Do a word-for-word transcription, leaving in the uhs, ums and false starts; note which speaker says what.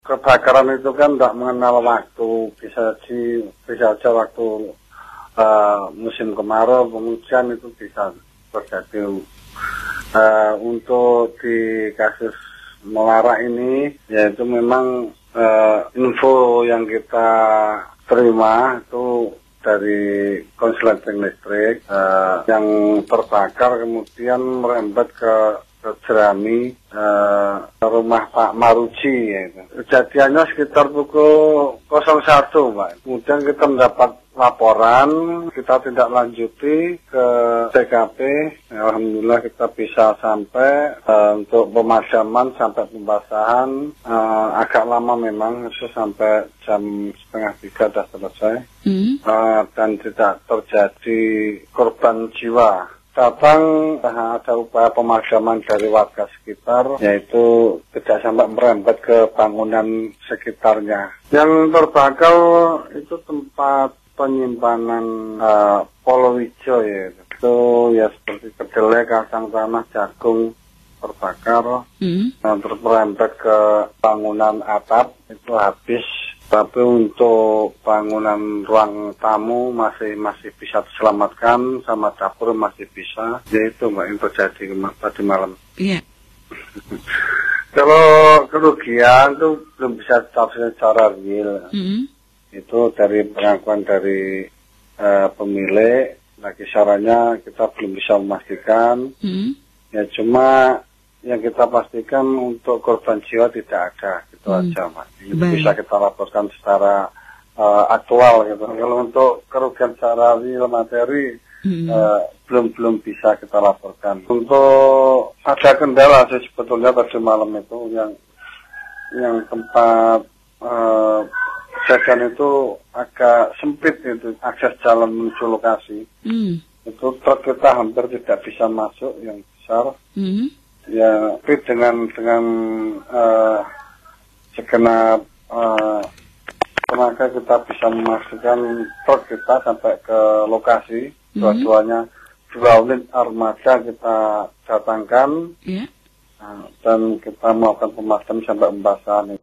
Speaker 1: kebakaran itu kan tidak mengenal waktu, bisa di bisa aja waktu uh, musim kemarau, penghujan itu bisa terjadi. Uh, untuk di kasus Muara ini, yaitu memang uh, info yang kita terima itu dari konsleting listrik uh, yang terbakar kemudian merembet ke ke jerami uh, rumah Pak Maruji. Yaitu. Kejadiannya sekitar pukul nol satu, Pak. Kemudian kita mendapat laporan, kita tindak lanjuti ke T K P. Alhamdulillah kita bisa sampai uh, untuk pemadaman sampai pembasahan uh, agak lama memang, itu sampai jam setengah tiga sudah selesai. Mm. Uh, dan tidak terjadi korban jiwa. Datang ada upaya pemadaman dari warga sekitar, yaitu tidak sampai merembet ke bangunan sekitarnya. Yang terbakar itu tempat penyimpanan uh, polowijo, ya. Itu ya seperti kedelai, kacang tanah, jagung terbakar, mm. uh, terus merembet ke bangunan atap, itu habis. Tapi untuk bangunan ruang tamu masih masih bisa diselamatkan, sama dapur masih bisa. Ya itu Mbak yang terjadi tadi malam. Iya. Yeah. Kalau kerugian itu belum bisa ditafsir secara real. Mm-hmm. Itu dari pengakuan dari uh, pemilik. Nah kisarannya kita belum bisa memastikan. Mm-hmm. Ya cuma yang kita pastikan untuk korban jiwa tidak ada, gitu hmm. aja, Mas. Itu bisa kita laporkan secara uh, aktual, gitu. Kalau untuk kerugian secara real materi hmm. uh, belum belum bisa kita laporkan. Untuk ada kendala sih sebetulnya tadi malam itu yang yang tempat uh, kejadian itu agak sempit itu akses jalan menuju lokasi. Hmm. Itu truk kita hampir tidak bisa masuk yang besar. Hmm. Ya, tapi dengan dengan uh, segenap uh, tenaga kita bisa memastikan truk kita sampai ke lokasi. Mm-hmm. Dua-duanya dua unit armada kita datangkan, yeah. uh, dan kita melakukan pemadaman sampai pembasahan.